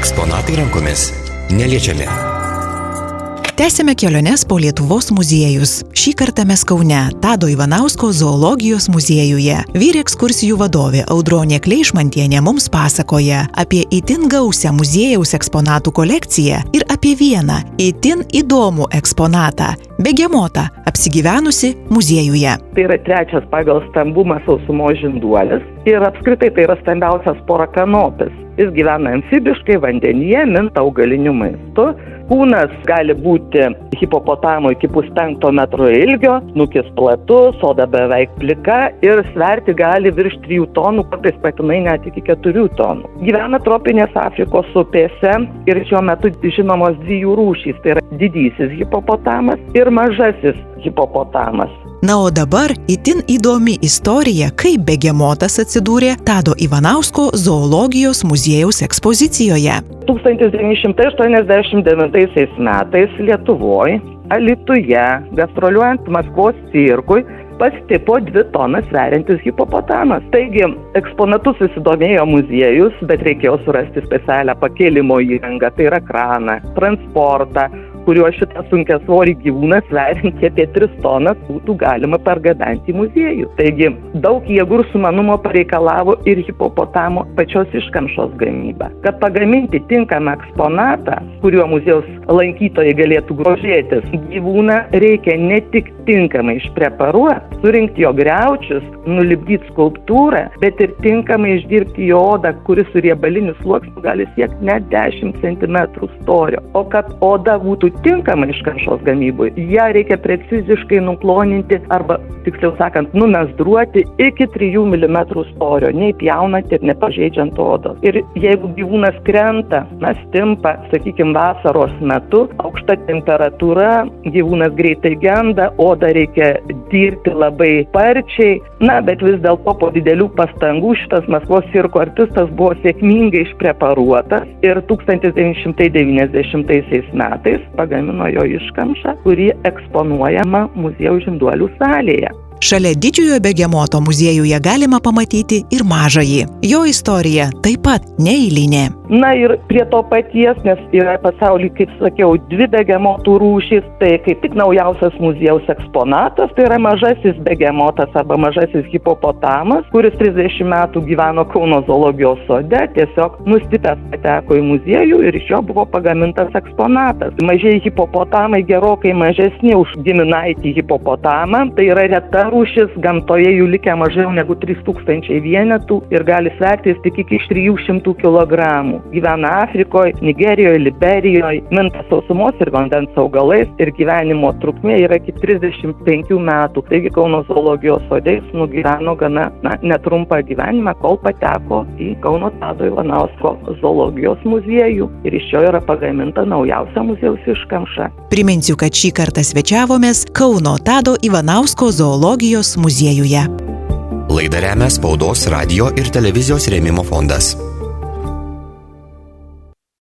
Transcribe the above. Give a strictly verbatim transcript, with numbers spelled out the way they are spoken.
Eksponatai rankomis neliečiami. Tęsime keliones po Lietuvos muziejus. Šį kartą mes Kaune, Tado Ivanausko zoologijos muziejuje. Vyr ekskursijų vadovė Audronė Kleišmantienė mums pasakoja apie itin gausią muziejaus eksponatų kolekciją ir apie vieną itin įdomų eksponatą – begemotą, apsigyvenusi muziejuje. Tai yra trečias pagal stambumą sausumos žinduolis ir apskritai tai yra stambiausias porakanopis. Jis gyvena amfibiškai vandenyje, minta augaliniu maistu. Kūnas gali būti hipopotamo iki puspenkto metro ilgio, snukis platus, oda beveik plika ir sverti gali virš trijų tonų, kartais patinai net iki keturių tonų. Gyvena tropinės Afrikos upėse ir šiuo metu žinomos dvi jų rūšys, tai yra didysis hipopotamas ir mažasis hipopotamas. Na, o dabar itin įdomi istorija, kaip begemotas atsidūrė Tado Ivanausko zoologijos muziejaus ekspozicijoje. tūkstantis devyni šimtai aštuoniasdešimt devintaisiais metais Lietuvoje, Alytuje, gastroliuojant Maskvos cirkui, pastipo dvi tonas sveriantis hipopotamas. Taigi, eksponatus susidomėjo muziejus, bet reikėjo surasti specialią pakėlimo įrangą, tai yra kraną, transportą, kuriuo šitą sunkiasvorį gyvūną sveriantį apie tris tonas būtų galima pargabenti į muziejų. Taigi, daug jėgų ir sumanumo pareikalavo ir hipopotamo pačios iškamšos gamyba. Kad pagaminti tinkamą eksponatą, kuriuo muziejaus lankytojai galėtų grožėtis, gyvūną reikia ne tik tinkamai išpreparuoti, surinkti jo griaučius, nulipdyti skulptūrą, bet ir tinkamai išdirbti jo odą, kuris su riebaliniu sluoksniu gali siekti net dešimt centimetrų storio. O kad oda būtų tinkama iškamšos gamybui, ją reikia preciziškai nuploninti arba, tiksliau sakant, numesdruoti iki trijų milimetrų storio, nei pjaunant ir nepažeidžiant odos. Ir jeigu gyvūnas krenta, na, stimpa, sakykime, vasaros metu, aukšta temperatūra, gyvūnas greitai genda, odą reikia dirbti labai sparčiai, na, bet vis dėlto po didelių pastangų šitas Maskvos cirko artistas buvo sėkmingai išpreparuotas ir tūkstantis devyni šimtai devyniasdešimtaisiais metais pagamino jo iškamšą, kuri eksponuojama muziejaus žinduolių salėje. Šalia didžiojo begemoto muziejuje galima pamatyti ir mažąjį. Jo istorija taip pat neeilinė. Na ir prie to paties, nes yra pasaulyje, kaip sakiau, dvi begemotų rūšys, tai kaip tik naujausias muziejaus eksponatas, tai yra mažasis begemotas arba mažasis hipopotamas, kuris trisdešimt metų gyveno Kauno zoologijos sode, tiesiog nustipęs pateko į muziejų ir iš jo buvo pagamintas eksponatas. Mažieji hipopotamai gerokai mažesni už giminaitį hipopotamą, tai yra reta rūšis, gamtoje jų likę mažiau negu trys tūkstančiai vienetų ir gali svertis tik iki trijų šimtų kilogramų. Gyvena Afrikoje, Nigerijoje, Liberijoje, minta sausumos ir vandens augalais ir gyvenimo trukmė yra iki trisdešimt penkių metų. Taigi Kauno zoologijos sode jis nugyveno gana na, netrumpą gyvenimą, kol pateko į Kauno Tado Ivanausko zoologijos muziejų ir iš jo yra pagaminta naujausia muziejaus iškamša. Priminsiu, kad šį kartą svečiavomės Kauno Tado Ivanausko zoologijos muziejuje. Laidą remia Spaudos, radijo ir televizijos rėmimo fondas.